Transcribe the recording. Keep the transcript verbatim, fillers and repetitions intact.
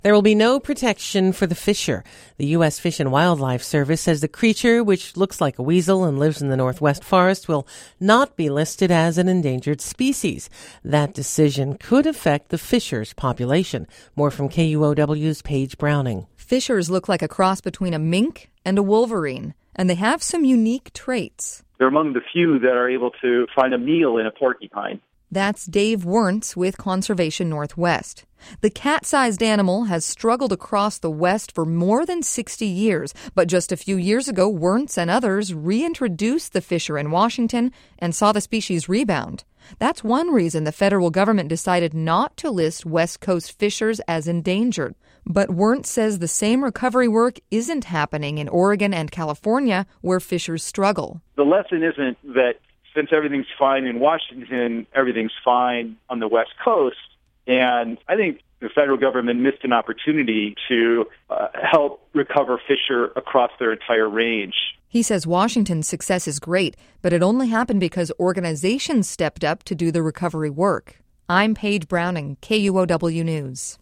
There will be no protection for the fisher. The U S Fish and Wildlife Service says the creature, which looks like a weasel and lives in the Northwest Forest, will not be listed as an endangered species. That decision could affect the fisher's population. More from K U O W's Paige Browning. Fishers look like a cross between a mink and a wolverine, and they have some unique traits. They're among the few that are able to find a meal in a porcupine. That's Dave Wernz with Conservation Northwest. The cat-sized animal has struggled across the West for more than sixty years, but just a few years ago, Wernz and others reintroduced the fisher in Washington and saw the species rebound. That's one reason the federal government decided not to list West Coast fishers as endangered. But Wernz says the same recovery work isn't happening in Oregon and California, where fishers struggle. The lesson isn't that since everything's fine in Washington, everything's fine on the West Coast. And I think the federal government missed an opportunity to uh, help recover fisher across their entire range. He says Washington's success is great, but it only happened because organizations stepped up to do the recovery work. I'm Paige Browning, K U O W News.